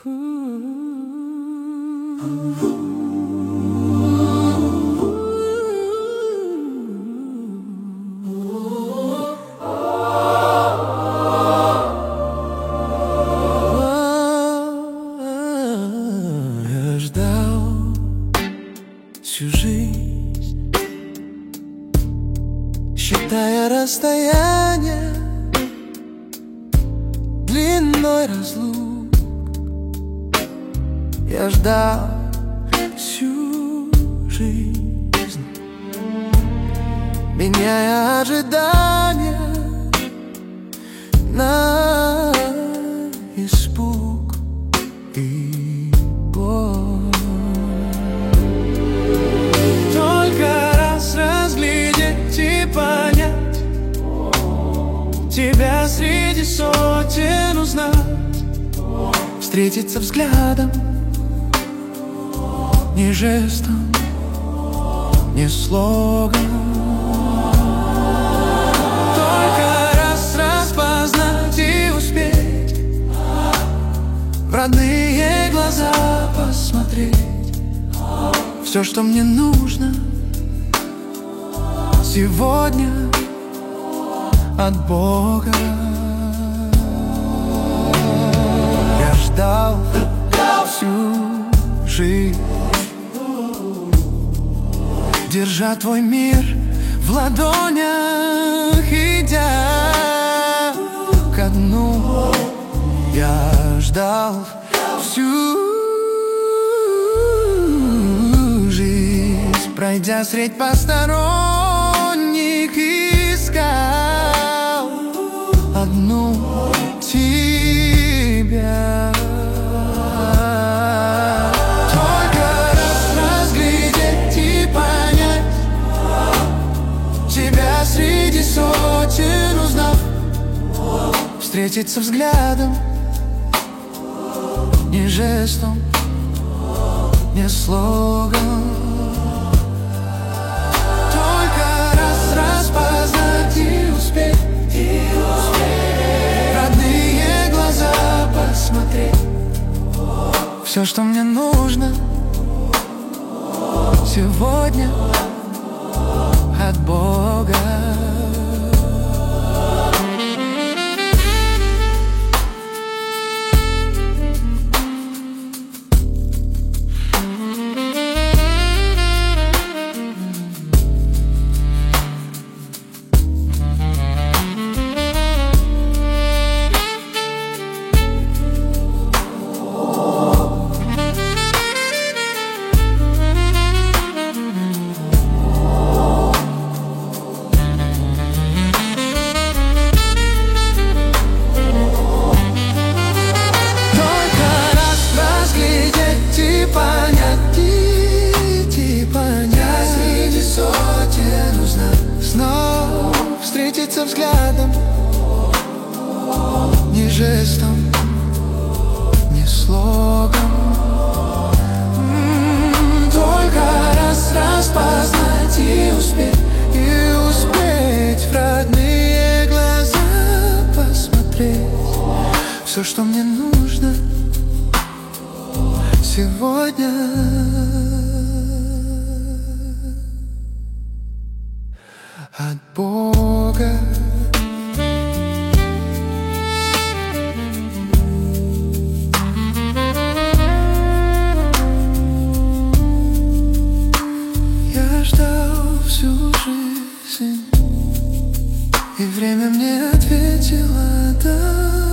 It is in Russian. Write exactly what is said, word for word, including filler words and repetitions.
Я ждал всю жизнь, считая расстояние длиной разлук. Я ждал всю жизнь, меняя ожидания на испуг и боль. Только раз разглядеть и понять тебя среди сотен, узнать, встретиться взглядом, ни жестом, ни слогом. Только раз распознать и успеть в родные глаза посмотреть. Все, что мне нужно сегодня от Бога. Я ждал всю жизнь, держа твой мир в ладонях, идя ко дну. Я ждал всю жизнь, пройдя средь посторонних, искал одну тебя. Только раз разглядеть и понять тебя среди сотен, узнав, встретиться взглядом, ни жестом, ни слогом. Только раз распознать и успеть, и успеть родные глаза посмотреть. Все, что мне нужно сегодня от Бога. Встретиться взглядом, ни жестом, ни слогом. М-м, только раз распознать и успеть, и успеть в родные глаза посмотреть. Все, что мне нужно сегодня от Бога. Я ждал всю жизнь, и время мне ответило да.